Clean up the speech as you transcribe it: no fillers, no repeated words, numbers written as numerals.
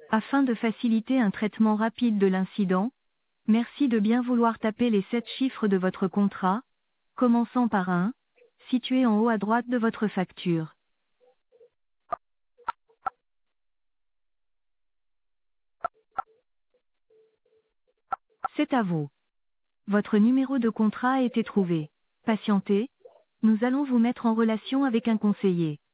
Afin de faciliter un traitement rapide de l'incident, merci de bien vouloir taper les 7 chiffres de votre contrat, commençant par 1, situé en haut à droite de votre facture. C'est à vous. Votre numéro de contrat a été trouvé. Patientez, nous allons vous mettre en relation avec un conseiller.